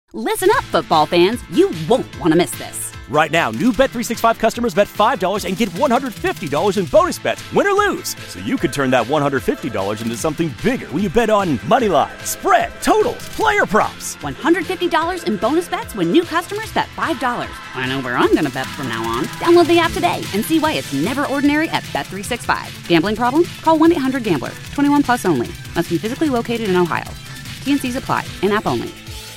Listen up, football fans. You won't want to miss this. Right now, new Bet365 customers bet $5 and get $150 in bonus bets, win or lose. So you could turn that $150 into something bigger when you bet on money line, spread, totals, player props. $150 in bonus bets when new customers bet $5. I know where I'm going to bet from now on. Download the app today and see why it's never ordinary at Bet365. Gambling problem? Call 1-800-GAMBLER. 21 plus only. Must be physically located in Ohio. T&Cs apply. In-app only.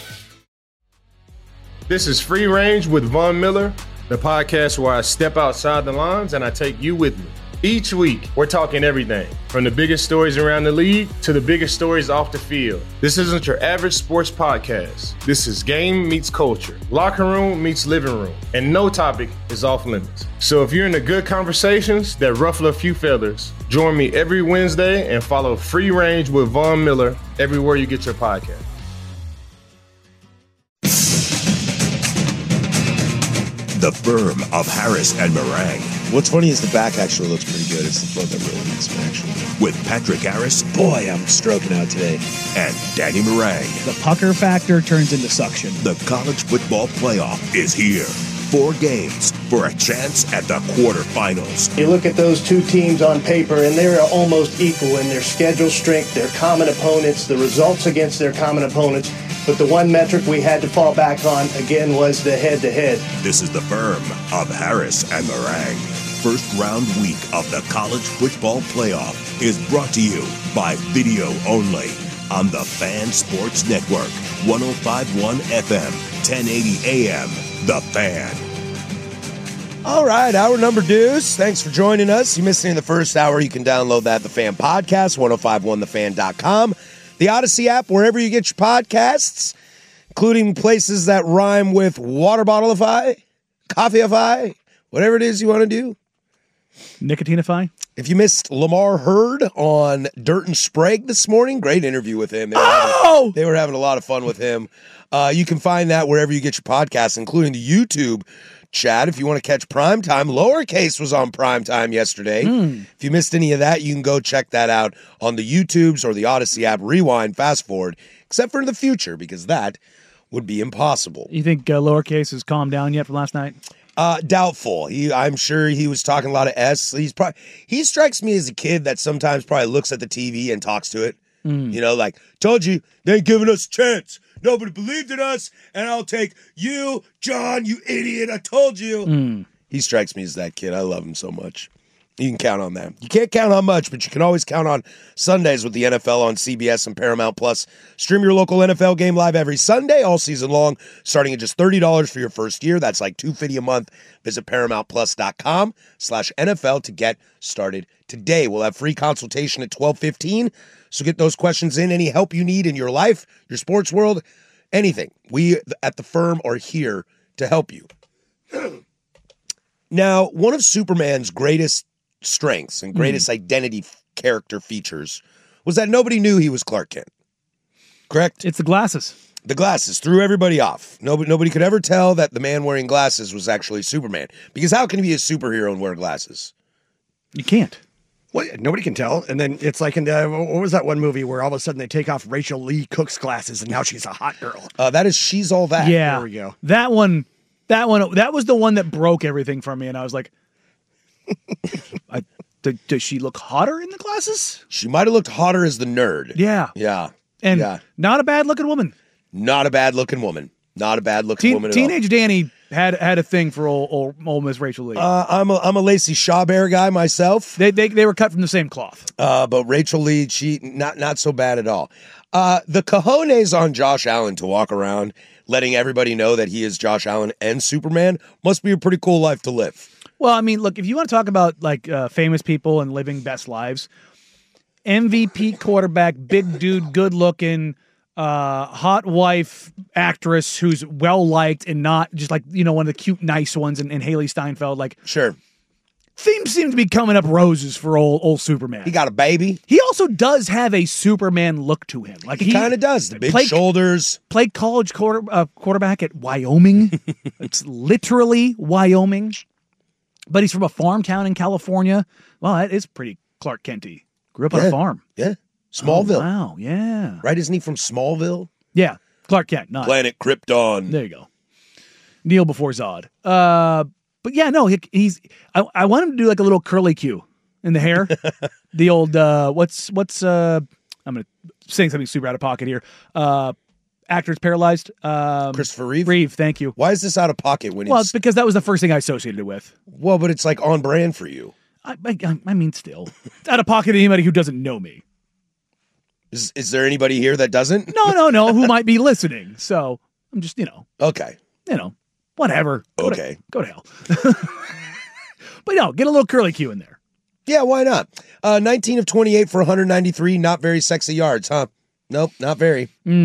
This is Free Range with Von Miller, the podcast where I step outside the lines and I take you with me. Each week, we're talking everything from the biggest stories around the league to the biggest stories off the field. This isn't your average sports podcast. This is game meets culture, locker room meets living room, and no topic is off limits. So if you're into good conversations that ruffle a few feathers, join me every Wednesday and follow Free Range with Von Miller everywhere you get your podcast. The firm of Harris and Meringue. What's funny is the back actually looks pretty good. It's the front that really makes me actually. With Patrick Harris. Boy, I'm stroking out today. And Danny Meringue. The pucker factor turns into suction. The college football playoff is here. 4 games for a chance at the quarterfinals. You look at those two teams on paper, and they're almost equal in their schedule strength, their common opponents, the results against their common opponents. But the one metric we had to fall back on, again, was the head-to-head. This is the firm of Harris and Meringue. First round week of the college football playoff is brought to you by Video Only on the Fan Sports Network, 105.1 FM, 1080 AM, The Fan. All right, hour number deuce. Thanks for joining us. You missed any of the first hour, you can download that at The Fan Podcast, 1051thefan.com. The Odyssey app, wherever you get your podcasts, including places that rhyme with water bottle-ify, coffee-ify, whatever it is you want to do. Nicotinify. If you missed Lamar Hurd on Dirt and Sprague this morning, great interview with him. They were having a lot of fun with him. You can find that wherever you get your podcasts, including the YouTube chat. If you want to catch Primetime, Lowercase was on Primetime yesterday. If you missed any of that, you can go check that out on the YouTubes or the Odyssey app. Rewind, fast forward, except for in the future, because that would be impossible. You think Lowercase has calmed down yet from last night? Doubtful. I'm sure he was talking a lot of S. He strikes me as a kid that sometimes probably looks at the TV and talks to it. You know, like, told you, they ain't giving us a chance. Nobody believed in us, and I'll take you, John, you idiot. I told you. He strikes me as that kid. I love him so much. You can count on that. You can't count on much, but you can always count on Sundays with the NFL on CBS and Paramount Plus. Stream your local NFL game live every Sunday, all season long, starting at just $30 for your first year. That's like $250 a month. Visit ParamountPlus.com/NFL to get started today. We'll have free consultation at 12:15. So get those questions in. Any help you need in your life, your sports world, anything. We at the firm are here to help you. Now, one of Superman's greatest strengths and greatest identity character features was that nobody knew he was Clark Kent. Correct? It's the glasses. The glasses threw everybody off. Nobody could ever tell that the man wearing glasses was actually Superman. Because how can he be a superhero and wear glasses? You can't. Well, nobody can tell. And then it's like in the, what was that one movie where all of a sudden they take off Rachel Lee Cook's glasses and now she's a hot girl? That is She's All That. Yeah. There we go. That was the one that broke everything for me. And I was like, does she look hotter in the glasses? She might have looked hotter as the nerd. Yeah. Yeah. And not a bad looking woman. Not a bad looking woman. Not a bad looking woman at all. Teenage Danny had a thing for old Miss Rachel Lee. I'm a Lacey Chabert guy myself. They were cut from the same cloth. But Rachel Lee, she not so bad at all. The cojones on Josh Allen to walk around letting everybody know that he is Josh Allen and Superman must be a pretty cool life to live. Well, I mean, look, if you want to talk about like famous people and living best lives, MVP quarterback, big dude, good looking, hot wife, actress who's well liked and not just like, you know, one of the cute, nice ones in Haley Steinfeld. Like, sure. Things seem to be coming up roses for old Superman. He got a baby. He also does have a Superman look to him. Like he kind of does. The big shoulders. Played college quarterback at Wyoming. It's literally Wyoming. But he's from a farm town in California. Well, that is pretty Clark Kent-y. Grew up on a farm. Yeah. Smallville. Oh, wow, yeah. Right? Isn't he from Smallville? Yeah. Clark Kent, not Planet Krypton. There you go. Neil before Zod. But yeah, no, he's. I want him to do like a little curly Q in the hair. The old what's I'm gonna say something super out of pocket here. Actor's paralyzed. Christopher Reeve. Reeve, thank you. Why is this out of pocket when Well, it's it's because that was the first thing I associated it with. well, but it's like on brand for you. I mean, still, it's out of pocket to anybody who doesn't know me. Is there anybody here that doesn't? No, who might be listening. So I'm just, Okay. Whatever. Okay. Go to hell. But no, get a little curly Q in there. Yeah, why not? 19 of 28 for 193, not very sexy yards, huh? Nope, not very.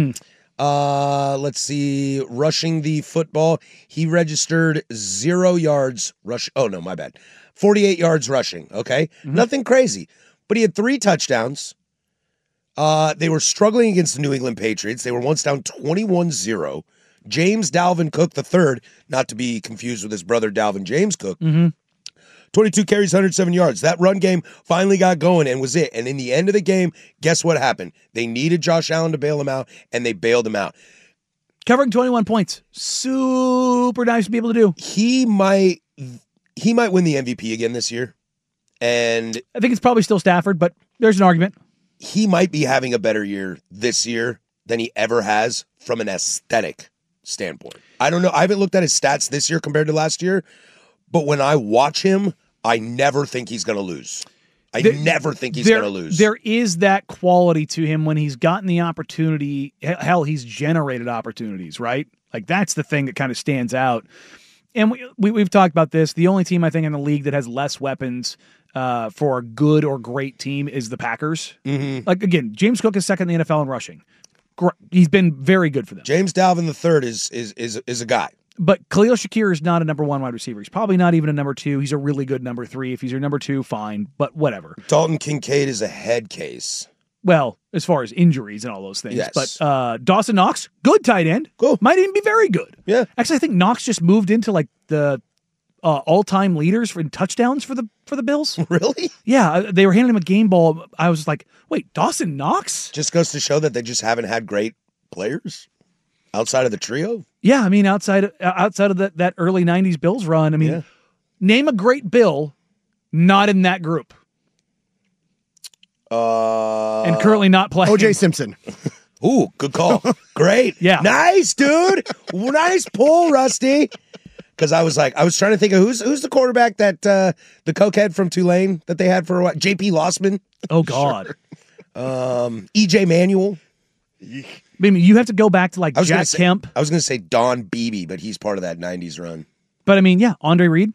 Let's see. Rushing the football, he registered 0 yards rush. Oh, no, my bad. 48 yards rushing, okay? Nothing crazy. But he had 3 touchdowns. They were struggling against the New England Patriots. They were once down 21-0. James Dalvin Cook III, not to be confused with his brother Dalvin James Cook, 22 carries, 107 yards. That run game finally got going and was it. And in the end of the game, guess what happened? They needed Josh Allen to bail him out, and they bailed him out. Covering 21 points. Super nice to be able to do. He might win the MVP again this year. And I think it's probably still Stafford, but there's an argument. he might be having a better year this year than he ever has from an aesthetic standpoint. I don't know. I haven't looked at his stats this year compared to last year, but when I watch him, I never think he's going to lose. I never think he's going to lose. There is that quality to him when he's gotten the opportunity. Hell, he's generated opportunities, right? Like that's the thing that kind of stands out. And we've talked about this. The only team I think in the league that has less weapons for a good or great team is the Packers. Mm-hmm. Like again, James Cook is second in the NFL in rushing. He's been very good for them. James Dalvin III is a guy. But Khalil Shakir is not a number one wide receiver. He's probably not even a number two. He's a really good number three. If he's your number two, fine, but whatever. Dalton Kincaid is a head case. Well, as far as injuries and all those things. Yes. But Dawson Knox, good tight end. Cool. Might even be very good. Yeah. Actually, I think Knox just moved into like the all-time leaders for touchdowns for the Bills. Really? Yeah, they were handing him a game ball. I was like, wait, Dawson Knox? Just goes to show that they just haven't had great players outside of the trio. Yeah, I mean, outside of that early 90s Bills run, I mean, name a great Bill not in that group. And currently not playing. O.J. Simpson. Ooh, good call. Great. Yeah. Nice, dude. Nice pull, Rusty. Because I was trying to think of who's the quarterback that the cokehead from Tulane that they had for a while. J.P. Lossman. Oh, God. E.J. Manuel. I mean, you have to go back to like Jack Kemp. I was going to say Don Beebe, but he's part of that 90s run. But I mean, yeah, Andre Reed.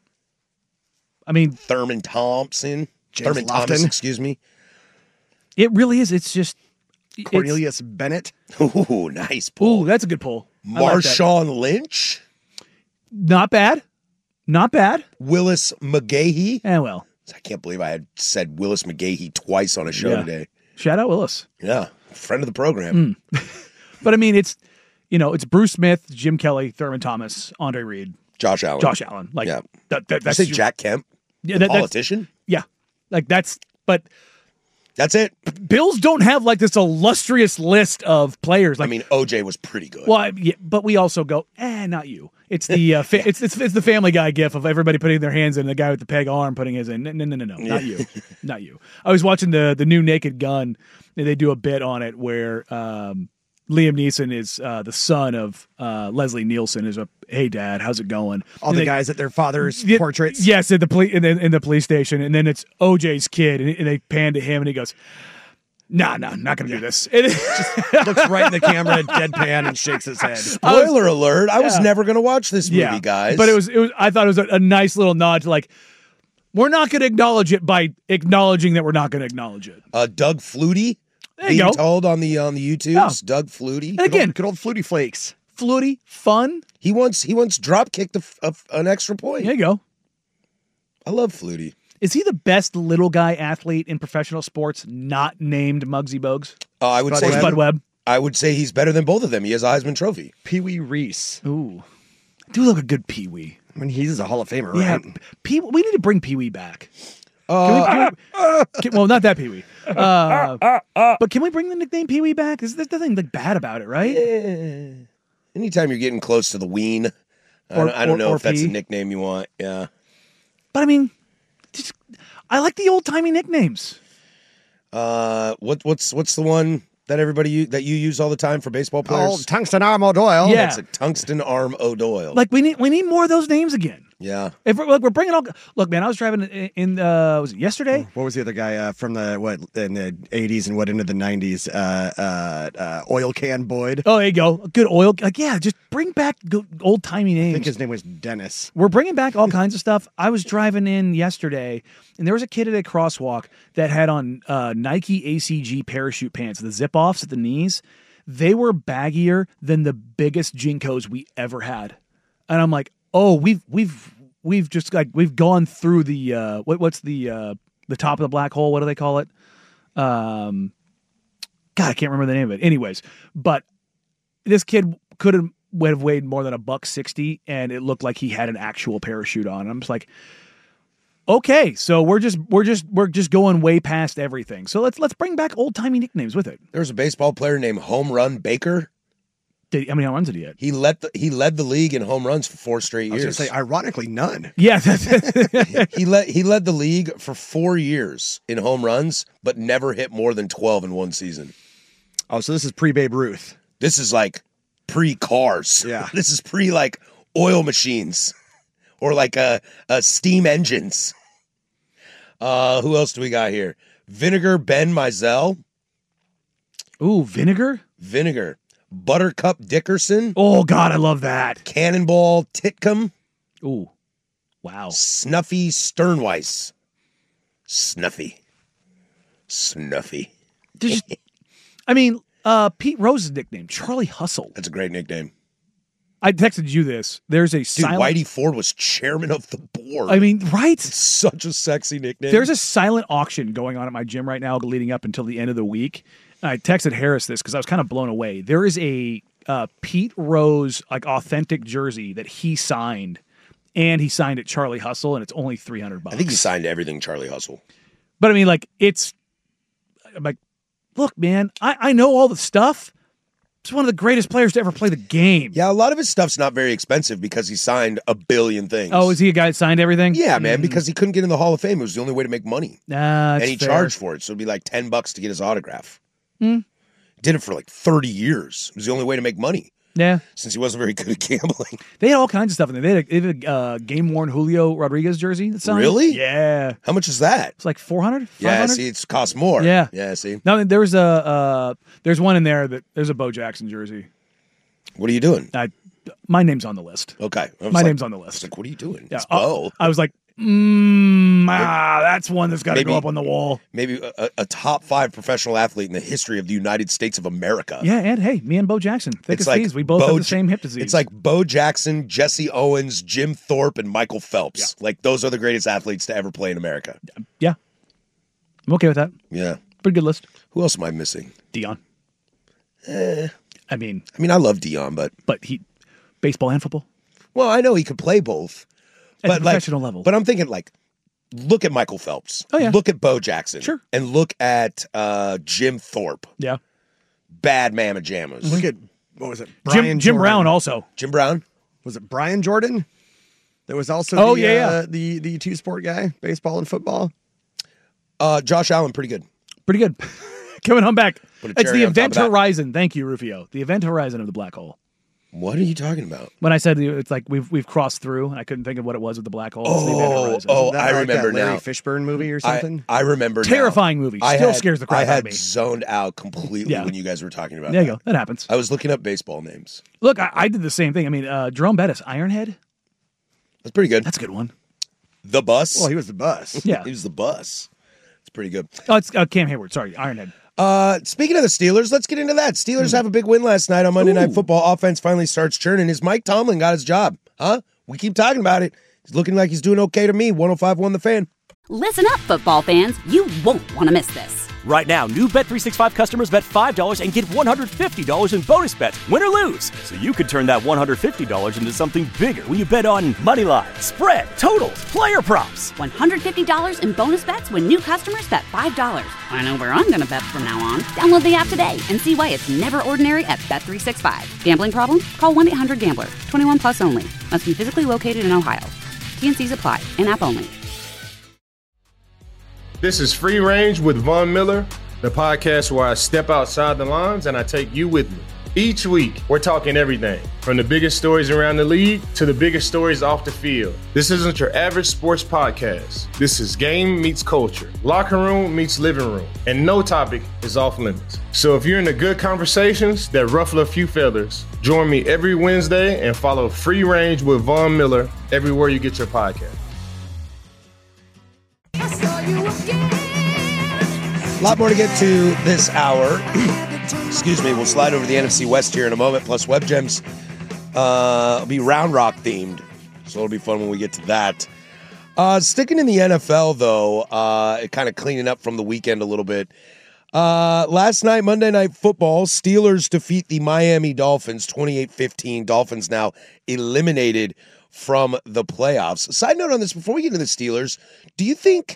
I mean, Thurman Thomas, excuse me. It really is. It's just Cornelius Bennett. Ooh, nice pull. Ooh, that's a good pull. Marshawn Lynch. Not bad. Not bad. Willis McGahee. Well. I can't believe I had said Willis McGahee twice on a show today. Shout out Willis. Yeah. Friend of the program. But I mean, it's Bruce Smith, Jim Kelly, Thurman Thomas, Andre Reed, Josh Allen. Like, yeah. That's you say Jack Kemp? Yeah, politician? Like but that's it. Bills don't have like this illustrious list of players. Like, I mean, OJ was pretty good. Well, but we also go, not you. It's the it's the Family Guy gif of everybody putting their hands in, the guy with the peg arm putting his in. No, not you, not you. I was watching the new Naked Gun, and they do a bit on it where Liam Neeson is the son of Leslie Nielsen. Is hey dad, how's it going? All the guys at their father's portraits. Yes, at the in the police station, and then it's OJ's kid, and they pan to him, and he goes, "No, not gonna do this." It just looks right in the camera, deadpan, and shakes his head. Spoiler alert! I was never gonna watch this movie, guys. But it was. I thought it was a nice little nod to like, we're not gonna acknowledge it by acknowledging that we're not gonna acknowledge it. Doug Flutie. There you go. Told on the YouTubes, Doug Flutie. And again, good old Flutie Flakes. Flutie, fun. He once drop kicked an extra point. There you go. I love Flutie. Is he the best little guy athlete in professional sports not named Muggsy Bogues? I would say Spud Webb. I would say he's better than both of them. He has a Heisman Trophy. Pee Wee Reese. Ooh. Do look a good Pee Wee. I mean, he's a Hall of Famer, yeah, right? we need to bring Pee Wee back. Well, not that Pee Wee. But can we bring the nickname Pee Wee back? There's nothing like bad about it, right? Anytime you're getting close to the ween, I don't know if that's a nickname you want. Yeah. But I mean, I like the old timey nicknames. What's the one that that you use all the time for baseball players? Oh, Tungsten Arm O'Doyle. Yeah. It's a Tungsten Arm O'Doyle. Like we need more of those names again. Yeah. If we're bringing all. Look, man, I was driving in was it yesterday? What was the other guy from in the 80s and into the 90s? Oil Can Boyd. Oh, there you go. Good oil. Like, yeah, just bring back old timey names. I think his name was Dennis. We're bringing back all kinds of stuff. I was driving in yesterday, and there was a kid at a crosswalk that had on Nike ACG parachute pants, the zip-offs at the knees. They were baggier than the biggest Jinkos we ever had. And I'm like, oh, we've just like we've gone through the what's the top of the black hole? What do they call it? God, I can't remember the name of it. Anyways, but this kid would have weighed more than $160, and it looked like he had an actual parachute on. I'm just like, okay, so we're just going way past everything. So let's bring back old timey nicknames with it. There was a baseball player named Home Run Baker. How many home runs did he hit? He led the league in home runs for 4 straight years. I was going to say, ironically, none. Yeah, he led the league for 4 years in home runs, but never hit more than 12 in one season. Oh, so this is pre-Babe Ruth. This is like pre-cars. Yeah. This is pre oil machines or steam engines. Who else do we got here? Vinegar Ben Mizell. Ooh, Vinegar. Buttercup Dickerson. Oh, God, I love that. Cannonball Titcomb. Ooh, wow. Snuffy Sternweiss. Snuffy. Pete Rose's nickname, Charlie Hustle. That's a great nickname. I texted you this. There's a silent... Whitey Ford was chairman of the board. I mean, right? It's such a sexy nickname. There's a silent auction going on at my gym right now leading up until the end of the week. I texted Harris this because I was kind of blown away. There is a Pete Rose authentic jersey that he signed, and he signed it Charlie Hustle, and it's only $300. I think he signed everything Charlie Hustle. But I mean, I'm like, look, man, I know all the stuff. He's one of the greatest players to ever play the game. Yeah, a lot of his stuff's not very expensive because he signed a billion things. Oh, is he a guy that signed everything? Yeah, man, because he couldn't get in the Hall of Fame. It was the only way to make money. And he charged for it, so it'd be like $10 to get his autograph. Mm. Did it for 30 years. It was the only way to make money. Yeah. Since he wasn't very good at gambling. They had all kinds of stuff in there. They had a game-worn Julio Rodriguez jersey. That's really? Yeah. How much is that? It's like $400, $500? Yeah, see, it's cost more. Yeah. Yeah, see. No, there's one in there there's a Bo Jackson jersey. What are you doing? My name's on the list. Okay. My name's on the list. What are you doing? Yeah. It's Bo. I was like, that's one that's got to go up on the wall. Maybe a top 5 professional athlete in the history of the United States of America. Yeah, and hey, me and Bo Jackson, thick as thieves. We both have the same hip disease. It's like Bo Jackson, Jesse Owens, Jim Thorpe, and Michael Phelps. Yeah. Those are the greatest athletes to ever play in America. Yeah. I'm okay with that. Yeah. Pretty good list. Who else am I missing? Dion. I mean, I love Dion, but he baseball and football. Well, I know he could play both. At the professional level. But I'm thinking, look at Michael Phelps. Oh, yeah. Look at Bo Jackson. Sure. And look at Jim Thorpe. Yeah. Bad Mama Jammas. Look at, what was it? Jim Brown also. Jim Brown? Was it Brian Jordan? That was also the two-sport guy, baseball and football. Josh Allen, pretty good. Pretty good. Coming on back. It's the Event Horizon. Thank you, Rufio. The Event Horizon of the black hole. What are you talking about? When I said it's like we've crossed through, and I couldn't think of what it was with the black hole. It's the Event Horizon. I remember Larry now. Fishburne movie or something? I remember Terrifying now. movie. Still scares the crap out of me. I had zoned out completely when you guys were talking about There you go. That happens. I was looking up baseball names. Look, I did the same thing. I mean, Jerome Bettis, Ironhead. That's pretty good. That's a good one. The Bus. Well, he was the bus. Yeah. He was the Bus. It's pretty good. Oh, it's Cam Hayward. Sorry, Ironhead. Speaking of the Steelers, let's get into that. Steelers have a big win last night on Monday Night Football. Offense finally starts churning. Is Mike Tomlin got his job? Huh? We keep talking about it. He's looking like he's doing okay to me. 105.1 The Fan. Listen up, football fans. You won't want to miss this. Right now, new Bet365 customers bet $5 and get $150 in bonus bets, win or lose. So you could turn that $150 into something bigger when you bet on money lines, spread, totals, player props. $150 in bonus bets when new customers bet $5. I know where I'm going to bet from now on. Download the app today and see why it's never ordinary at Bet365. Gambling problem? Call 1-800-GAMBLER. 21 plus only. Must be physically located in Ohio. T&Cs apply. In-app only. This is Free Range with Von Miller, the podcast where I step outside the lines and I take you with me. Each week, we're talking everything from the biggest stories around the league to the biggest stories off the field. This isn't your average sports podcast. This is game meets culture, locker room meets living room, and no topic is off limits. So if you're into good conversations that ruffle a few feathers, join me every Wednesday and follow Free Range with Von Miller everywhere you get your podcast. A lot more to get to this hour. Excuse me. We'll slide over to the NFC West here in a moment. Plus, Web Gems will be Round Rock themed, so it'll be fun when we get to that. Sticking in the NFL, though, kind of cleaning up from the weekend a little bit. Last night, Monday Night Football, Steelers defeat the Miami Dolphins 28-15. Dolphins now eliminated from the playoffs. Side note on this, before we get into the Steelers, do you think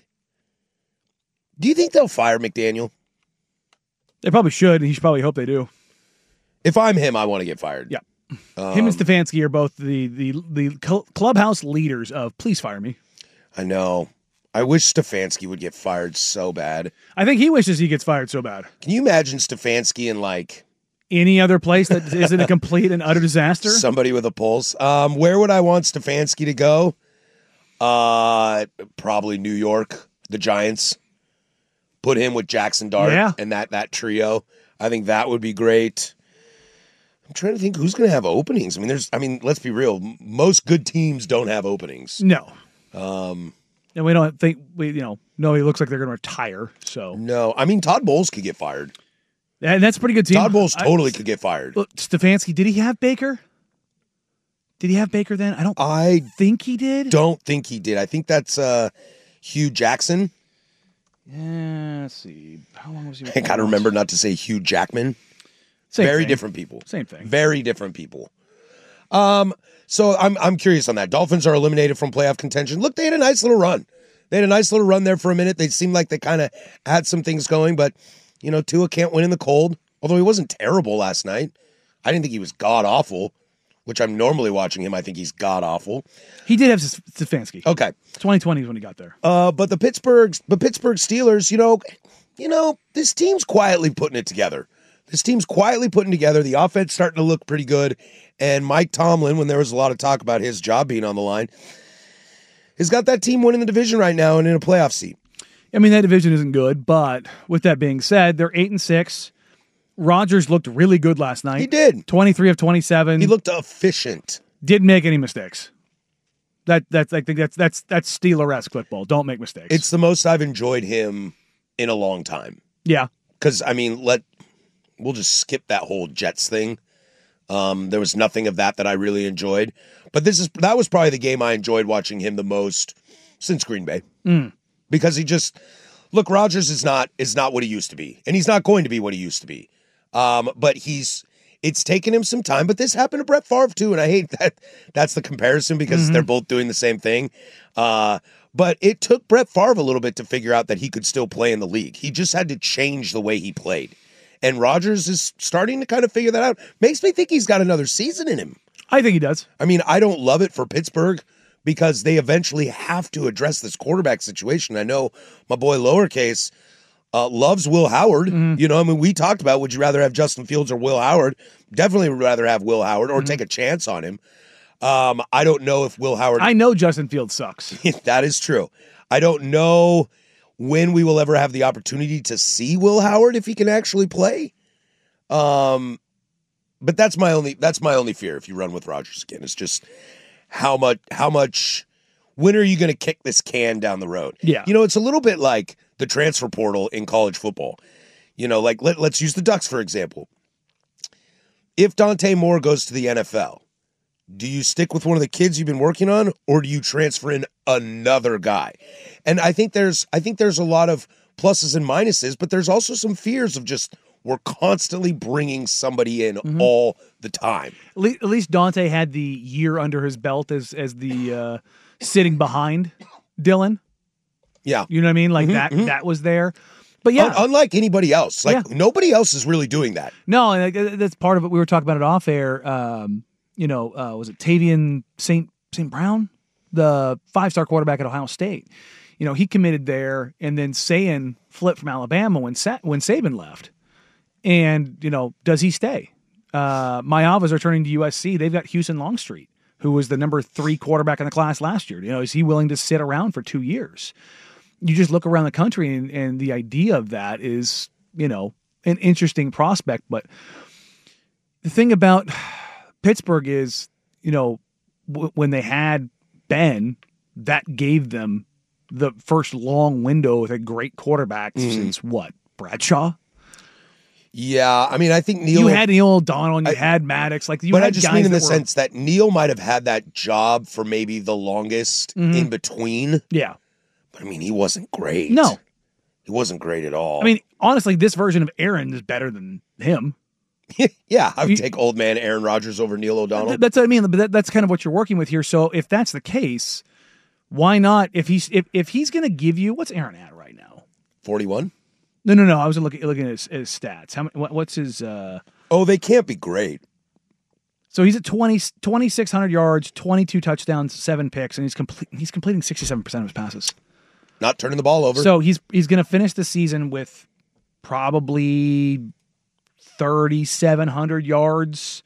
they'll fire McDaniel? They probably should. He should probably hope they do. If I'm him, I want to get fired. Yeah. Him and Stefanski are both the clubhouse leaders of please fire me. I know. I wish Stefanski would get fired so bad. I think he wishes he gets fired so bad. Can you imagine Stefanski in any other place that isn't a complete and utter disaster? Somebody with a pulse. Where would I want Stefanski to go? Probably New York, the Giants. Put him with Jackson Dart and that trio. I think that would be great. I'm trying to think who's going to have openings. Let's be real. Most good teams don't have openings. No. And we don't think he looks like they're going to retire. So no. Todd Bowles could get fired. And that's a pretty good team. Todd Bowles totally could get fired. Look, Stefanski, did he have Baker? Did he have Baker then? I think he did. Don't think he did. I think that's Hugh Jackson. Yeah, let's see. How long was he? I got to remember not to say Hugh Jackman. Very different people. Same thing. Very different people. So I'm curious on that. Dolphins are eliminated from playoff contention. Look, they had a nice little run. There for a minute. They seemed like they kind of had some things going, but Tua can't win in the cold. Although he wasn't terrible last night. I didn't think he was god awful, which I'm normally watching him. I think he's god awful. He did have Stefanski. Okay. 2020 is when he got there. But the Pittsburgh Steelers, this team's quietly putting it together. The offense starting to look pretty good. And Mike Tomlin, when there was a lot of talk about his job being on the line, has got that team winning the division right now and in a playoff seat. That division isn't good, but with that being said, they're 8-6. Rodgers looked really good last night. He did. 23 of 27. He looked efficient. Didn't make any mistakes. I think that's Steeler-esque football. Don't make mistakes. It's the most I've enjoyed him in a long time. Yeah. Because, we'll just skip that whole Jets thing. There was nothing of that I really enjoyed. But that was probably the game I enjoyed watching him the most since Green Bay. Because Rodgers is not what he used to be. And he's not going to be what he used to be. But it's taken him some time. But this happened to Brett Favre too. And I hate that that's the comparison because they're both doing the same thing. But it took Brett Favre a little bit to figure out that he could still play in the league. He just had to change the way he played. And Rodgers is starting to kind of figure that out. Makes me think he's got another season in him. I think he does. I don't love it for Pittsburgh because they eventually have to address this quarterback situation. I know my boy Lowercase loves Will Howard. We talked about, would you rather have Justin Fields or Will Howard? Definitely would rather have Will Howard or take a chance on him. I don't know if Will Howard... I know Justin Fields sucks. That is true. I don't know when we will ever have the opportunity to see Will Howard if he can actually play. But that's my only fear if you run with Rodgers again. It's just how much when are you going to kick this can down the road? Yeah. It's a little bit like the transfer portal in college football. Let's use the Ducks for example. If Dante Moore goes to the NFL, do you stick with one of the kids you've been working on, or do you transfer in another guy? And I think there's a lot of pluses and minuses, but there's also some fears of just we're constantly bringing somebody in all the time. At least Dante had the year under his belt as the sitting behind Dylan. Yeah. You know what I mean? Like that was there. But yeah. Unlike anybody else. Like nobody else is really doing that. No, and that's part of it. We were talking about it off air. Was it Tavian St. Brown? The 5-star quarterback at Ohio State. He committed there, and then Sayan flipped from Alabama when Saban left. And, does he stay? My Alvas are turning to USC. They've got Houston Longstreet, who was the number 3 quarterback in the class last year. Is he willing to sit around for 2 years? You just look around the country, and the idea of that is, an interesting prospect. But the thing about Pittsburgh is, when they had Ben, that gave them the first long window with a great quarterback since what? Bradshaw? Yeah, I mean, I think Neil... You had Neil O'Donnell and you had Maddox. But I just mean in the sense that Neil might have had that job for maybe the longest in between. Yeah. But, I mean, he wasn't great. No. He wasn't great at all. I mean, honestly, this version of Aaron is better than him. Yeah, I would take old man Aaron Rodgers over Neil O'Donnell. That's what I mean. But that's kind of what you're working with here. So if that's the case, why not? If he's going to give you... What's Aaron at right now? 41? No. I was looking at his stats. What's his... they can't be great. So he's at 2,600 yards, 22 touchdowns, 7 picks, and he's completing 67% of his passes. Not turning the ball over. So he's going to finish the season with probably 3,700 yards,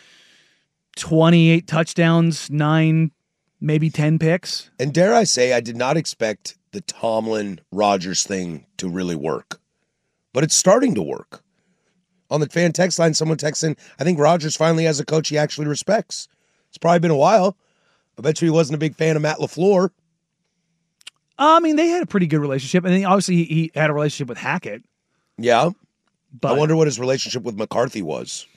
28 touchdowns, 9, maybe 10 picks. And dare I say, I did not expect the Tomlin-Rodgers thing to really work. But it's starting to work. On the fan text line, someone texts in, I think Rodgers finally has a coach he actually respects. It's probably been a while. I bet you he wasn't a big fan of Matt LaFleur. I mean, they had a pretty good relationship. And then obviously he had a relationship with Hackett. Yeah. But I wonder what his relationship with McCarthy was.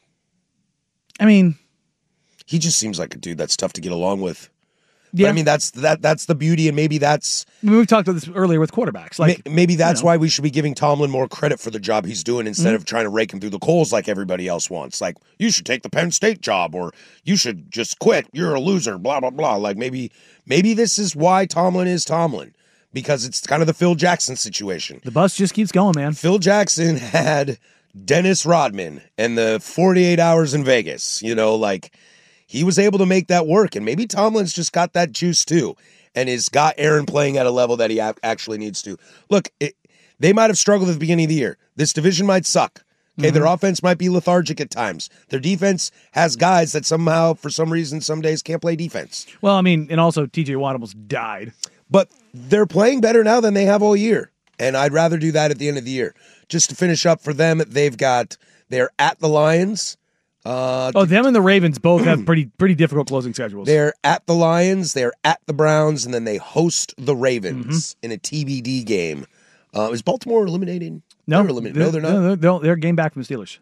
I mean... He just seems like a dude that's tough to get along with. Yeah. But, I mean, that's the beauty, and maybe that's... I mean, we've talked about this earlier with quarterbacks. Like maybe that's why we should be giving Tomlin more credit for the job he's doing instead of trying to rake him through the coals like everybody else wants. Like, you should take the Penn State job, or you should just quit. You're a loser, blah, blah, blah. Like, maybe this is why Tomlin is Tomlin, because it's kind of the Phil Jackson situation. The bus just keeps going, man. Phil Jackson had Dennis Rodman and the 48 Hours in Vegas, he was able to make that work, and maybe Tomlin's just got that juice too, and has got Aaron playing at a level that he actually needs to. Look, they might have struggled at the beginning of the year. This division might suck. Okay, their offense might be lethargic at times. Their defense has guys that somehow, for some reason, some days can't play defense. Well, I mean, and also TJ Watt almost died. But they're playing better now than they have all year, and I'd rather do that at the end of the year. Just to finish up for them, they're at the Lions. Them and the Ravens both have pretty difficult closing schedules. They're at the Lions, they're at the Browns, and then they host the Ravens in a TBD game. Is Baltimore eliminated? No, they're eliminated. No, they're not. They're a game back from the Steelers.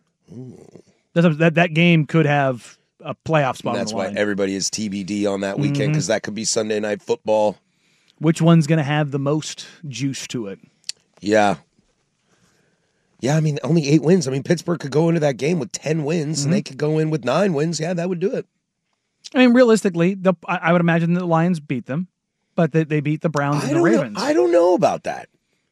That game could have a playoff spot. And that's on the line. why everybody is TBD on that weekend, because that could be Sunday Night Football. Which one's going to have the most juice to it? Yeah. Yeah, I mean, only 8 wins. I mean, Pittsburgh could go into that game with 10 wins, and they could go in with 9 wins. Yeah, that would do it. I mean, realistically, I would imagine the Lions beat them, but they beat the Browns and the Ravens. I don't know about that.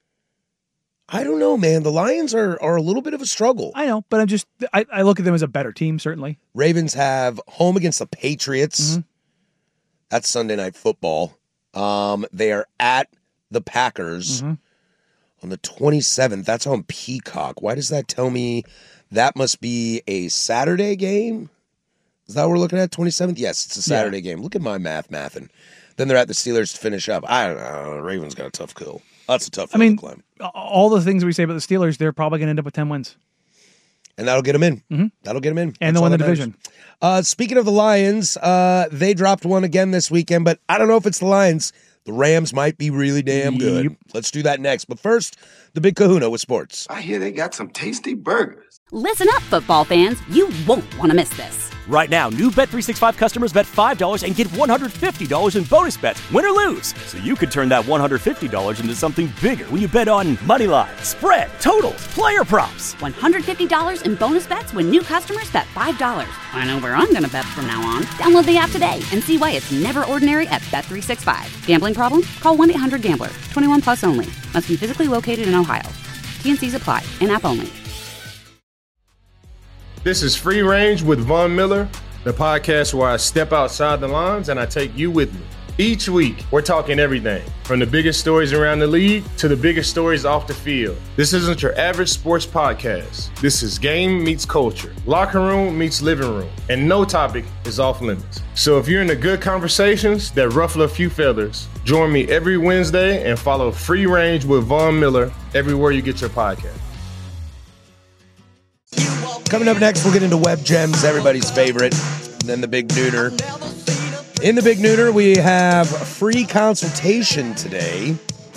I don't know, man. The Lions are a little bit of a struggle. I know, but I look at them as a better team, certainly. Ravens have home against the Patriots. That's Sunday Night Football. They are at the Packers. On the 27th, that's on Peacock. Why does that tell me that must be a Saturday game? Is that what we're looking at, 27th? Yes, it's a Saturday game. Look at my mathing. Then they're at the Steelers to finish up. I don't know. Ravens got a tough kill. That's a tough hill to climb. All the things we say about the Steelers, they're probably going to end up with 10 wins. And that'll get them in. That'll get them in. And they'll win the division. Speaking of the Lions, they dropped one again this weekend, but I don't know if it's the Lions. The Rams might be really damn good. Let's do that next. But first, the Big Kahuna with sports. I hear they got some tasty burgers. Listen up, football fans. You won't want to miss this. Right now, new Bet365 customers bet $5 and get $150 in bonus bets, win or lose. So you could turn that $150 into something bigger when you bet on moneyline, spread, totals, player props. $150 in bonus bets when new customers bet $5. I know where I'm going to bet from now on. Download the app today and see why it's never ordinary at Bet365. Gambling problem? Call 1-800-GAMBLER. 21 plus only. Must be physically located in Ohio. T&Cs apply. In-app only. This is Free Range with Von Miller, the podcast where I step outside the lines and I take you with me. Each week, we're talking everything from the biggest stories around the league to the biggest stories off the field. This isn't your average sports podcast. This is game meets culture, locker room meets living room, and no topic is off limits. So if you're into good conversations that ruffle a few feathers, join me every Wednesday and follow Free Range with Von Miller everywhere you get your podcast. Coming up next, we'll get into web gems, everybody's favorite, and then the Big Nooner. In the Big Nooner, we have free consultation today.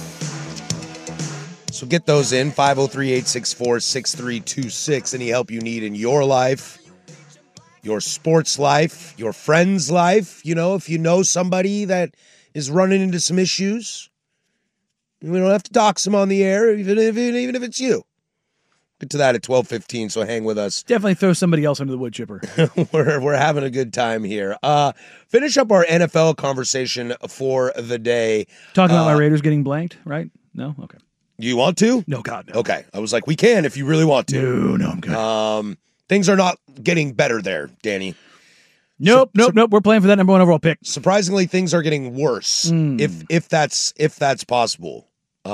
So get those in, 503-864-6326. Any help you need in your life, your sports life, your friend's life. You know, if you know somebody that is running into some issues, we don't have to dox them on the air, even if it's you. Get to that at 12:15, so hang with us. Definitely throw somebody else under the wood chipper. We're having a good time here. Finish up our NFL conversation for the day. Talking about my Raiders getting blanked, right? No? Okay. You want to? No, God, no. Okay. I was like, we can if you really want to. No, I'm good. Things are not getting better there, Danny. Nope. We're playing for that number 1 overall pick. Surprisingly, things are getting worse, if that's possible.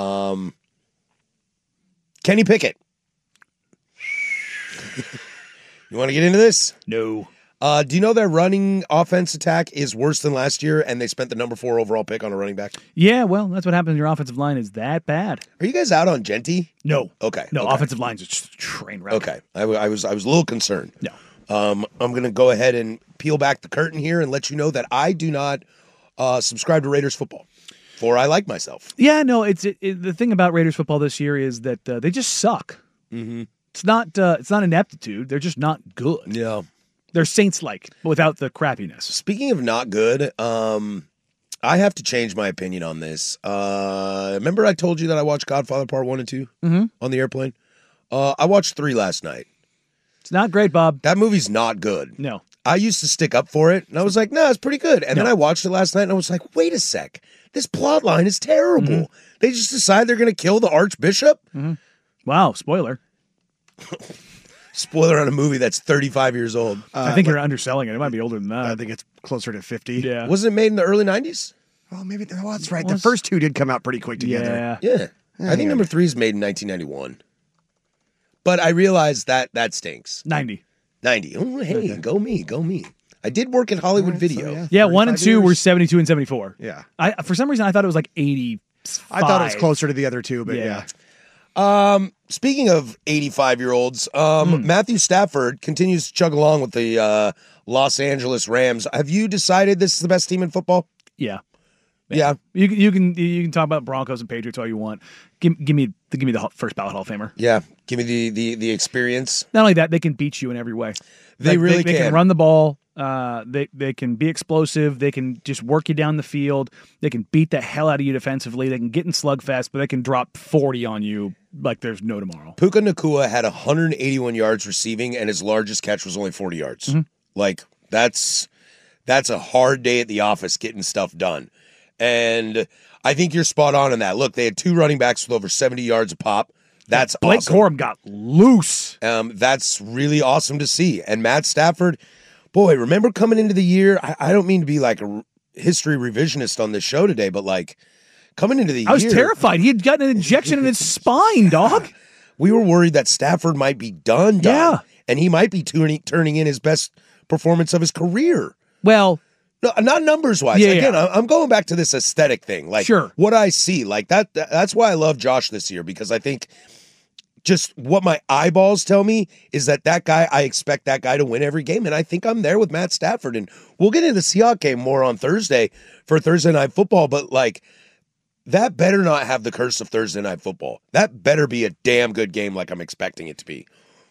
Kenny Pickett. You want to get into this? No. Do you know their running offense attack is worse than last year, and they spent the number 4 overall pick on a running back? Yeah, well, that's what happens when your offensive line is that bad. Are you guys out on Genty? No. Okay. No, okay. offensive line's just a train wreck. Okay. I was a little concerned. No. I'm going to go ahead and peel back the curtain here and let you know that I do not subscribe to Raiders football, for I like myself. Yeah, no, the thing about Raiders football this year is that they just suck. Mm-hmm. It's not ineptitude. They're just not good. Yeah. They're Saints-like, but without the crappiness. Speaking of not good, I have to change my opinion on this. Remember I told you that I watched Godfather Part 1 and 2 on the airplane? I watched 3 last night. It's not great, Bob. That movie's not good. No. I used to stick up for it, and I was like, no, it's pretty good. And then I watched it last night, and I was like, wait a sec. This plot line is terrible. Mm-hmm. They just decide they're going to kill the Archbishop? Mm-hmm. Wow, spoiler. Spoiler on a movie that's 35 years old. I think you're underselling it. It might be older than that. I think it's closer to 50. Yeah. Wasn't it made in the early 90s? Oh, maybe. Oh, that's right. The first 2 did come out pretty quick together. Yeah. I think number 3 is made in 1991. But I realized that stinks. 90. 90. Oh, hey, okay. Go me. I did work at Hollywood Video. So 1 and 2 were 72 and 74. Yeah. For some reason, I thought it was like 85. I thought it was closer to the other 2, but yeah. Speaking of 85-year-olds, Matthew Stafford continues to chug along with the Los Angeles Rams. Have you decided this is the best team in football? Yeah. Yeah. You can talk about Broncos and Patriots all you want. Give me the first ballot Hall of Famer. Yeah. Give me the experience. Not only that, they can beat you in every way. They really can. They can run the ball. They can be explosive. They can just work you down the field. They can beat the hell out of you defensively. They can get in slugfest, but they can drop 40 on you like there's no tomorrow. Puka Nacua had 181 yards receiving, and his largest catch was only 40 yards. Mm-hmm. Like, that's a hard day at the office getting stuff done. And I think you're spot on in that. Look, they had 2 running backs with over 70 yards a pop. That's Blake awesome. Corum got loose. That's really awesome to see. And Matt Stafford, boy, remember coming into the year, I don't mean to be like a history revisionist on this show today, but like coming into the year. I was terrified. He had gotten an injection in his spine, dog. We were worried that Stafford might be done. Yeah. And he might be turning in his best performance of his career. Well, no, not numbers-wise. Yeah, Again, I'm going back to this aesthetic thing. Like, sure. What I see, like that's why I love Josh this year, because I think just what my eyeballs tell me is that guy, I expect that guy to win every game, and I think I'm there with Matt Stafford. And we'll get into the Seahawks game more on Thursday for Thursday Night Football, but like that better not have the curse of Thursday Night Football. That better be a damn good game like I'm expecting it to be.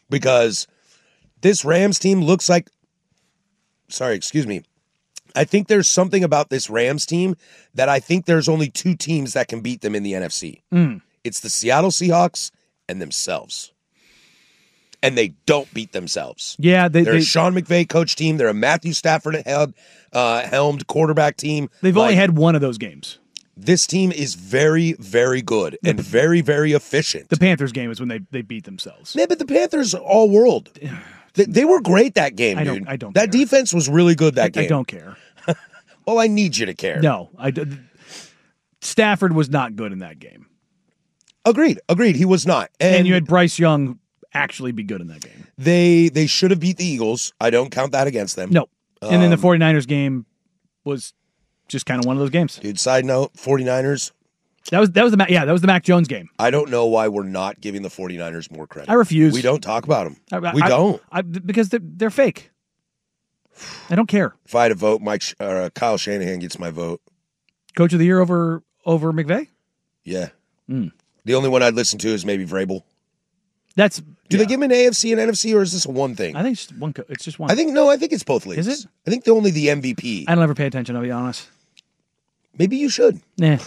because this Rams team looks like. Sorry, excuse me. I think there's something about this Rams team that I think there's only two teams that can beat them in the NFC. It's the Seattle Seahawks and themselves. And they don't beat themselves. Yeah, they're a Sean McVay coach team. They're a Matthew Stafford helmed quarterback team. They've only had one of those games. This team is very, very good and very, very efficient. The Panthers game is when they beat themselves. Yeah, but the Panthers are all world. They were great that game, dude. I don't That care. defense was really good that game. I don't care. Well, I need you to care. No, Stafford was not good in that game. Agreed. He was not. And you had Bryce Young actually be good in that game. They should have beat the Eagles. I don't count that against them. No. And then the 49ers game was just kind of one of those games. Dude, side note, 49ers. That was the Mac Jones game. I don't know why we're not giving the 49ers more credit. I refuse. We don't talk about them. We don't. Because they're fake. I don't care. If I had a vote, Kyle Shanahan gets my vote. Coach of the year over McVay? Yeah. The only one I'd listen to is maybe Vrabel. Do they give him an AFC and NFC, or is this a one thing? I think it's just one. It's just one. I think it's both leagues. Is it? I think only the MVP. I don't ever pay attention, I'll be honest. Maybe you should. Nah.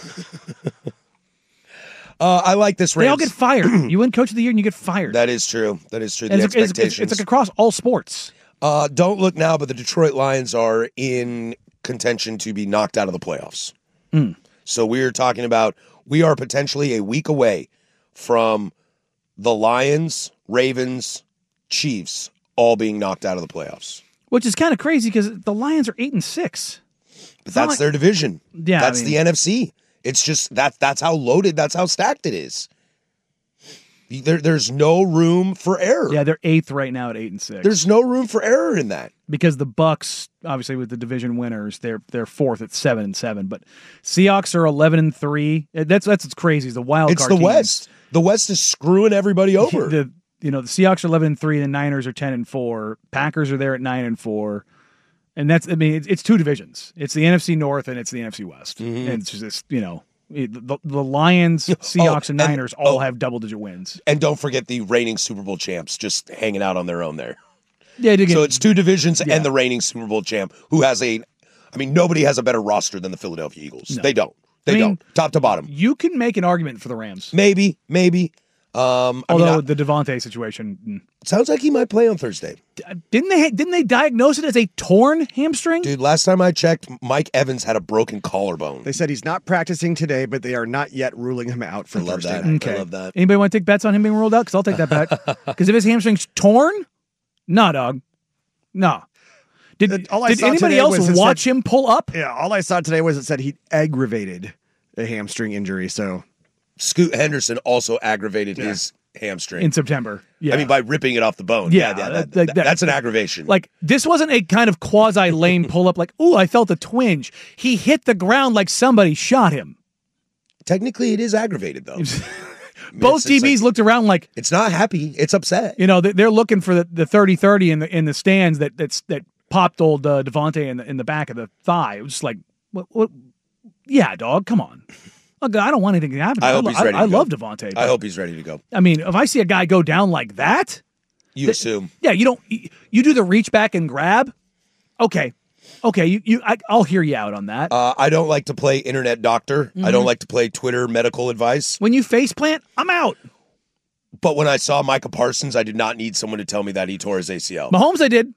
I like this Rams. They all get fired. You win Coach of the Year and you get fired. That is true. The And expectations. it's like across all sports. Don't look now, but the Detroit Lions are in contention to be knocked out of the playoffs. So we are potentially a week away from the Lions, Ravens, Chiefs all being knocked out of the playoffs. Which is kind of crazy because the Lions are 8-6. But that's their division. Yeah, that's the NFC. It's just that's how loaded, that's how stacked it is. There's no room for error. Yeah, they're 8th right now at 8-6. There's no room for error in that. Because the Bucks, obviously with the division winners, they're 4th at 7-7. But Seahawks are 11-3. That's what's crazy. Is the wild card. It's the teams. West. The West is screwing everybody over. The Seahawks are 11-3. The Niners are 10-4. Packers are there at 9-4. And it's two divisions. It's the NFC North and it's the NFC West. And it's just the Lions, Seahawks, and Niners all have double-digit wins. And don't forget the reigning Super Bowl champs just hanging out on their own there. Yeah, so it's two divisions and the reigning Super Bowl champ who has nobody has a better roster than the Philadelphia Eagles. No. They don't. They don't. Top to bottom. You can make an argument for the Rams. Maybe. Although the Devontae situation sounds like he might play on Thursday. Didn't they diagnose it as a torn hamstring? Dude, last time I checked, Mike Evans had a broken collarbone. They said he's not practicing today, but they are not yet ruling him out for Thursday that. night. Okay. I love that. Anybody want to take bets on him being ruled out? Because I'll take that bet. Because if his hamstring's torn, nah, dog. Nah. Did anybody else watch him pull up? Yeah, all I saw today was it said he aggravated a hamstring injury, so Scoot Henderson also aggravated his hamstring in September. Yeah. I mean, by ripping it off the bone. That's an aggravation. Like, this wasn't a kind of quasi-lame pull-up like, ooh, I felt a twinge. He hit the ground like somebody shot him. Technically, it is aggravated, though. Both DBs looked around like... It's not happy. It's upset. They're looking for the 30-30 in the stands that popped old Devontae in the back of the thigh. It was just like, what? Yeah, dog, come on. Look, I don't want anything to happen. I hope he's ready to go. I love Devontae. I hope he's ready to go. I mean, if I see a guy go down like that... You assume. Yeah, you do the reach back and grab. Okay, I'll hear you out on that. I don't like to play internet doctor. I don't like to play Twitter medical advice. When you face plant, I'm out. But when I saw Micah Parsons, I did not need someone to tell me that he tore his ACL. Mahomes, I did.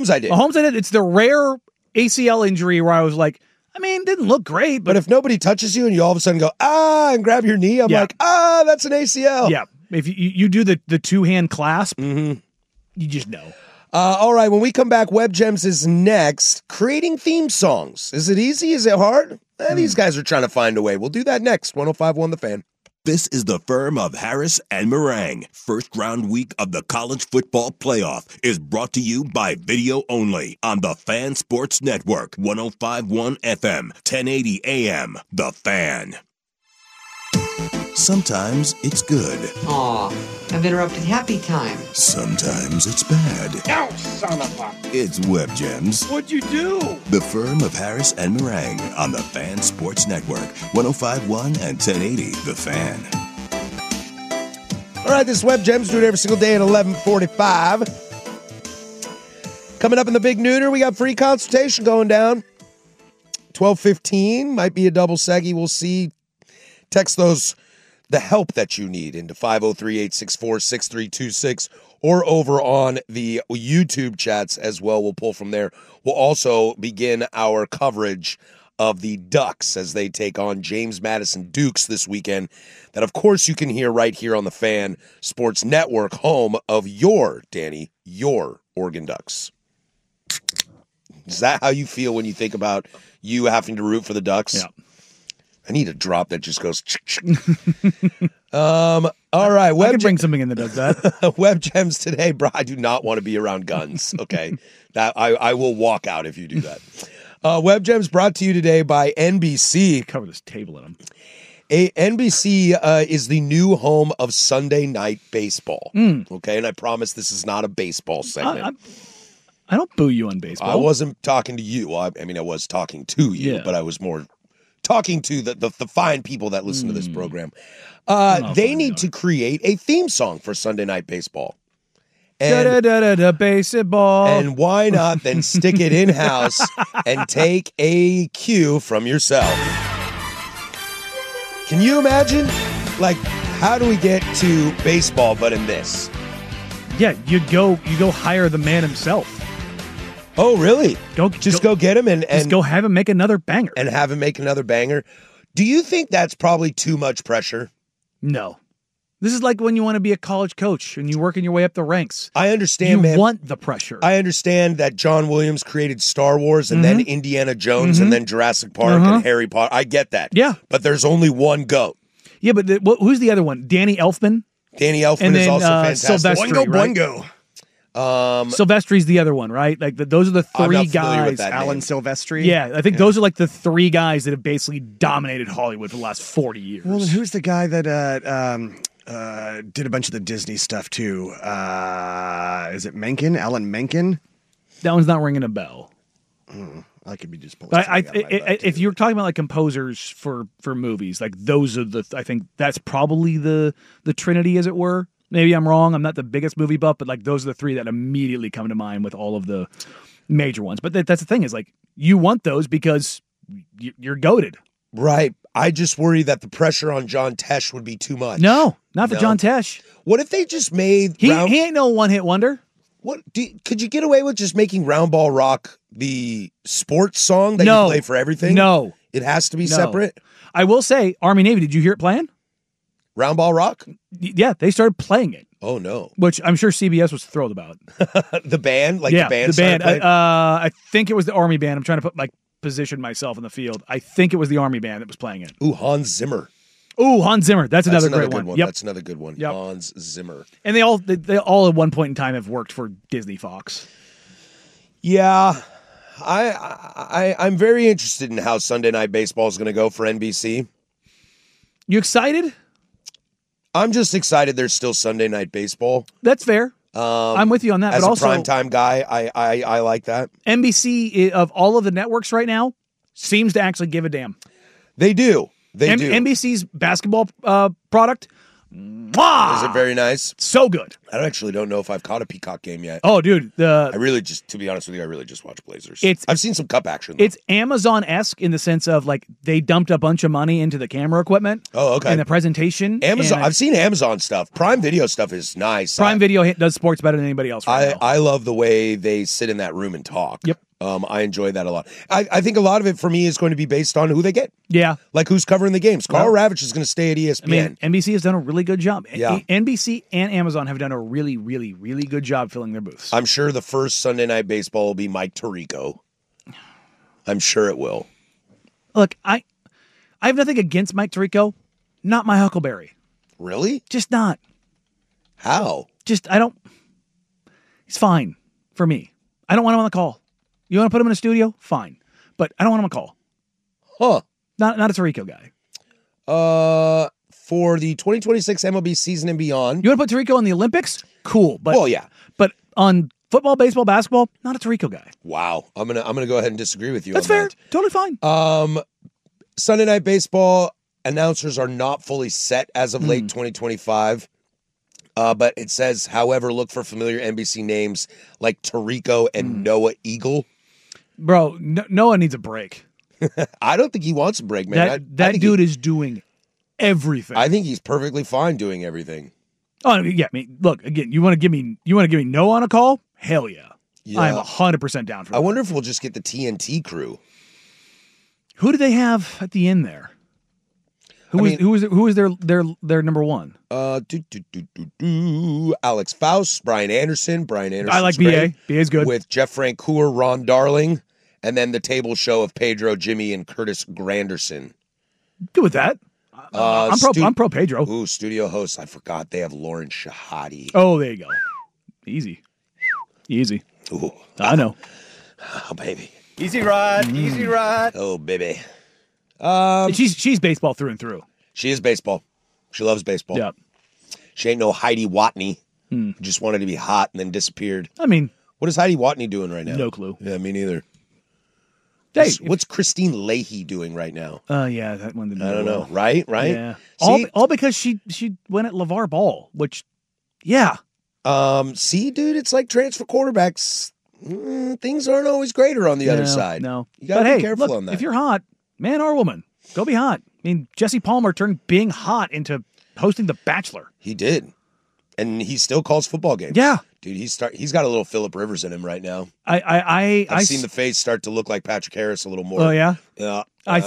It's the rare ACL injury where I was like, I mean, it didn't look great. But if nobody touches you and you all of a sudden go, and grab your knee, I'm like, that's an ACL. Yeah. If you do the two-hand clasp, you just know. All right, when we come back, Web Gems is next. Creating theme songs. Is it easy? Is it hard? These guys are trying to find a way. We'll do that next. 105.1 The Fan. This is the firm of Harris and Meringue. First round week of the college football playoff is brought to you by Video Only on the Fan Sports Network. 105.1 FM, 1080 AM. The Fan. Sometimes it's good. Aw, I've interrupted happy time. Sometimes it's bad. No, son of a... It's Web Gems. What'd you do? The firm of Harris and Meringue on the Fan Sports Network. 105.1 and 1080 The Fan. All right, this is Web Gems. Do it every single day at 11:45. Coming up in the Big Nooner, we got free consultation going down. 12:15 might be a double seggy. We'll see. Text the help that you need into 503-864-6326 or over on the YouTube chats as well. We'll pull from there. We'll also begin our coverage of the Ducks as they take on James Madison Dukes this weekend. That, of course, you can hear right here on the Fan Sports Network, home of your Oregon Ducks. Is that how you feel when you think about you having to root for the Ducks? Yeah. I need a drop that just goes. All right, I can bring something in that does that. Web Gems today, bro. I do not want to be around guns. Okay, that I will walk out if you do that. Web Gems brought to you today by NBC. Cover this table in them. NBC is the new home of Sunday Night Baseball. Okay, and I promise this is not a baseball segment. I don't boo you on baseball. I wasn't talking to you. I mean, I was talking to you, but I was more talking to the fine people that listen to this program. They need to create a theme song for Sunday Night Baseball. And, baseball. And why not then stick it in-house and take a cue from yourself? Can you imagine? Like, how do we get to baseball but in this? Yeah, you go hire the man himself. Oh, really? Go get him and go have him make another banger. And have him make another banger. Do you think that's probably too much pressure? No. This is like when you want to be a college coach and you're working your way up the ranks. I understand, man. You want the pressure. I understand that John Williams created Star Wars and then Indiana Jones and then Jurassic Park and Harry Potter. I get that. Yeah. But there's only one GOAT. Yeah, but who's the other one? Danny Elfman? Danny Elfman is also fantastic. Silvestri, Boingo. Silvestri's the other one, right? Like those are the three guys. Alan Silvestri. Yeah, I think those are like the three guys that have basically dominated Hollywood for the last 40 years. Well, and who's the guy that did a bunch of the Disney stuff too? Is it Menken? Alan Menken? That one's not ringing a bell. I could be just. If you're talking about like composers for movies, like those are I think that's probably the trinity, as it were. Maybe I'm wrong. I'm not the biggest movie buff, but like those are the three that immediately come to mind with all of the major ones. But that's the thing is like you want those because you're goated. Right. I just worry that the pressure on John Tesh would be too much. No, not for John Tesh. What if they just made he ain't no one-hit wonder. Could you get away with just making Round Ball Rock the sports song that you play for everything? No. It has to be separate? I will say, Army-Navy, did you hear it playing? Round Ball Rock? Yeah, they started playing it. Oh, no. Which I'm sure CBS was thrilled about. The band? The band. I think it was the Army band. I'm trying to position myself in the field. I think it was the Army band that was playing it. Ooh, Hans Zimmer. Ooh, Hans Zimmer. That's another great good one. Yep. That's another good one. Yep. Hans Zimmer. And they all at one point in time have worked for Disney Fox. Yeah. I'm very interested in how Sunday Night Baseball is going to go for NBC. You excited? I'm just excited there's still Sunday Night Baseball. That's fair. I'm with you on that. As but a also, primetime guy, I like that. NBC, of all of the networks right now, seems to actually give a damn. They do. They do. NBC's basketball product, is it very nice? So good. I actually don't know if I've caught a Peacock game yet. Oh, dude. I really just, to be honest with you, I really just watch Blazers. I've seen some Cup action, though. It's Amazon-esque in the sense of, like, they dumped a bunch of money into the camera equipment. Oh, okay. And the presentation. Amazon. I've seen Amazon stuff. Prime Video stuff is nice. Prime Video does sports better than anybody else right now. I love the way they sit in that room and talk. Yep. I enjoy that a lot. I think a lot of it for me is going to be based on who they get. Yeah. Like who's covering the games. Carl Ravitch is going to stay at ESPN. I mean, NBC has done a really good job. Yeah. NBC and Amazon have done a really, really, really good job filling their booths. I'm sure the first Sunday Night Baseball will be Mike Tirico. I'm sure it will. Look, I have nothing against Mike Tirico. Not my Huckleberry. Really? Just not. How? He's fine for me. I don't want him on the call. You want to put him in a studio? Fine. But I don't want him on call. Huh. Not a Tirico guy. For the 2026 MLB season and beyond. You want to put Tirico in the Olympics? Cool. But, well, yeah. But on football, baseball, basketball, not a Tirico guy. Wow. I'm gonna go ahead and disagree with you. That's on fair. That. Totally fine. Sunday Night Baseball announcers are not fully set as of late 2025. But it says, however, look for familiar NBC names like Tirico and Noah Eagle. Bro, Noah needs a break. I don't think he wants a break, man. That dude is doing everything. I think he's perfectly fine doing everything. Oh yeah, I mean, look again. You want to give me Noah on a call? Hell yeah, I am 100% down for that. I wonder if we'll just get the TNT crew. Who do they have at the end there? Who was their number one? Alex Faust, Brian Anderson. I like BA. BA's good. With Jeff Francoeur, Ron Darling, and then the table show of Pedro, Jimmy, and Curtis Granderson. Good with that. I'm pro Pedro. Ooh, studio hosts. I forgot they have Lauren Shahadi. Oh, there you go. Easy. Ooh, I know. Oh, baby. Easy ride, easy ride. Oh, baby. She's baseball through and through. She is baseball. She loves baseball. Yeah. She ain't no Heidi Watney. Who just wanted to be hot and then disappeared. I mean, what is Heidi Watney doing right now? No clue. Yeah, me neither. Hey, what's Christine Leahy doing right now? Yeah, that one didn't. I don't know. Right? Yeah. See? All because she went at LeVar Ball, which, yeah. See, dude, it's like transfer quarterbacks. Things aren't always greater on the other side. No, you gotta be careful on that. If you're hot, man or woman, go be hot. I mean, Jesse Palmer turned being hot into hosting The Bachelor. He did, and he still calls football games. Yeah, dude, he's got a little Phillip Rivers in him right now. I've seen the face start to look like Patrick Harris a little more. Oh yeah, yeah.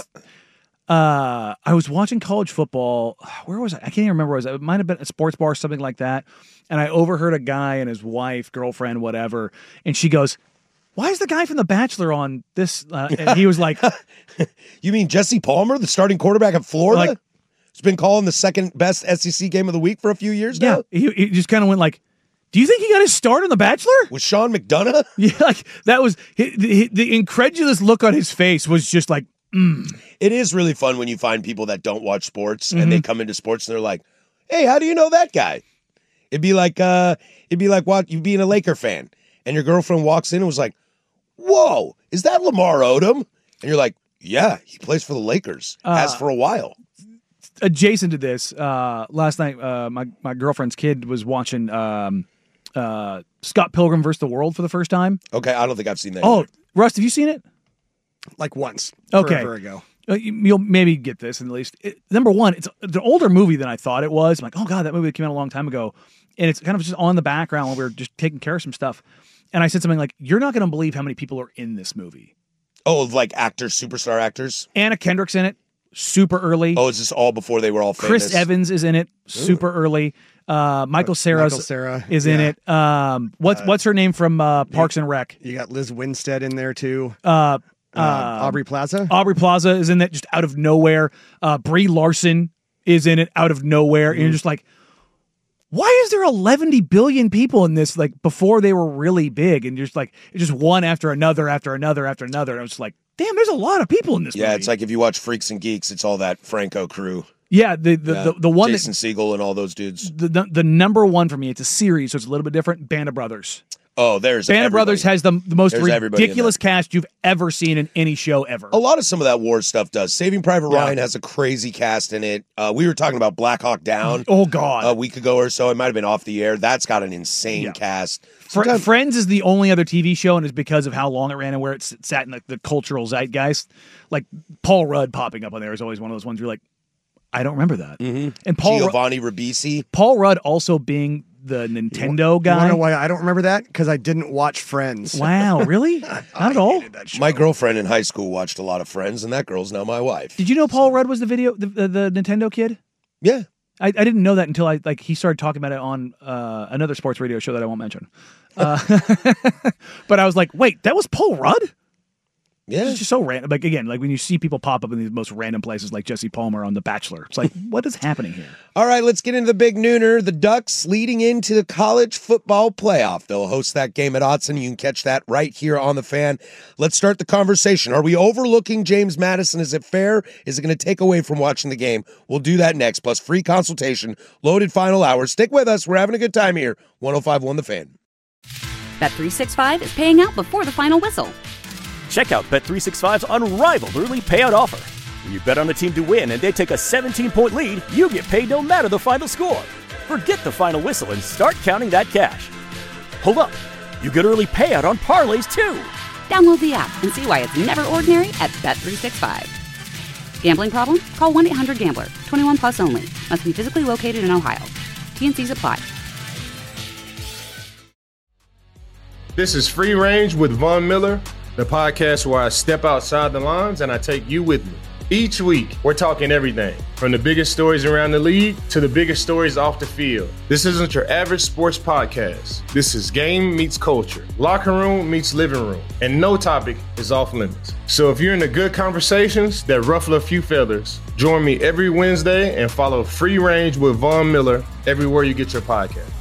I was watching college football. Where was I? I can't even remember. It might have been a sports bar, something like that. And I overheard a guy and his wife, girlfriend, whatever, and she goes, "Why is the guy from The Bachelor on this?" And he was like, "You mean Jesse Palmer, the starting quarterback of Florida? He's been calling the second best SEC game of the week for a few years now." Yeah, he just kind of went like, "Do you think he got his start on The Bachelor with Sean McDonough?" Yeah, like that was the incredulous look on his face was just like. It is really fun when you find people that don't watch sports and they come into sports and they're like, "Hey, how do you know that guy?" It'd be like what you being a Laker fan and your girlfriend walks in and was like, "Whoa, is that Lamar Odom?" And you're like, "Yeah, he plays for the Lakers, has for a while." Adjacent to this, last night, my girlfriend's kid was watching Scott Pilgrim vs. the World for the first time. Okay, I don't think I've seen that. Oh, Rust, have you seen it? Like once. Okay. Forever ago. You'll maybe get this, at least. Number one, it's an older movie than I thought it was. I'm like, oh, God, that movie came out a long time ago. And it's kind of just on the background while we were just taking care of some stuff. And I said something like, you're not going to believe how many people are in this movie. Oh, like actors, superstar actors? Anna Kendrick's in it, super early. Oh, is this all before they were all famous? Chris Evans is in it, super early. Michael Cera is in it. What's her name from Parks and Rec? You got Liz Winstead in there, too. Aubrey Plaza. Aubrey Plaza is in that just out of nowhere. Brie Larson is in it out of nowhere. And you're just like, why is there 11 billion people in this? Like before they were really big, and you're just like, it's just one after another, after another, after another. And I was just like, damn, there's a lot of people in this movie. Yeah, it's like if you watch Freaks and Geeks, it's all that Franco crew. Yeah, the one Jason Segel and all those dudes. The number one for me, it's a series, so it's a little bit different. Band of Brothers. Oh, there's Band of Brothers has the most There's ridiculous cast you've ever seen in any show ever. A lot of some of that war stuff does. Saving Private Ryan has a crazy cast in it. We were talking about Black Hawk Down. Oh, God. A week ago or so. It might have been off the air. That's got an insane cast. Friends is the only other TV show, and it's because of how long it ran and where it sat in the cultural zeitgeist. Like Paul Rudd popping up on there is always one of those ones you're like, I don't remember that. Mm-hmm. And Giovanni Ribisi. Paul Rudd also being the Nintendo guy. You want to know why I don't remember that? Because I didn't watch Friends. Wow, really? Not at all? My girlfriend in high school watched a lot of Friends, and that girl's now my wife. Did you know Paul Rudd was the Nintendo kid? Yeah. I didn't know that until he started talking about it on another sports radio show that I won't mention. But I was like, wait, that was Paul Rudd? Yeah. It's just so random. Like, again, like when you see people pop up in these most random places like Jesse Palmer on The Bachelor, it's like, what is happening here? All right, let's get into the big nooner. The Ducks leading into the college football playoff. They'll host that game at Autzen. You can catch that right here on The Fan. Let's start the conversation. Are we overlooking James Madison? Is it fair? Is it going to take away from watching the game? We'll do that next, plus free consultation, loaded final hour. Stick with us. We're having a good time here. 105.1 The Fan. Bet365 is paying out before the final whistle. Check out Bet365's unrivaled early payout offer. When you bet on a team to win and they take a 17-point lead, you get paid no matter the final score. forget the final whistle and start counting that cash. Hold up, you get early payout on parlays too. Download the app and see why it's never ordinary at Bet365. Gambling problem? Call 1-800-GAMBLER. 21 plus only. Must be physically located in Ohio. T&Cs apply. This is Free Range with Von Miller, the podcast where I step outside the lines and I take you with me. Each week, we're talking everything from the biggest stories around the league to the biggest stories off the field. This isn't your average sports podcast. This is game meets culture, locker room meets living room, and no topic is off limits. So if you're into good conversations that ruffle a few feathers, join me every Wednesday and follow Free Range with Von Miller everywhere you get your podcast.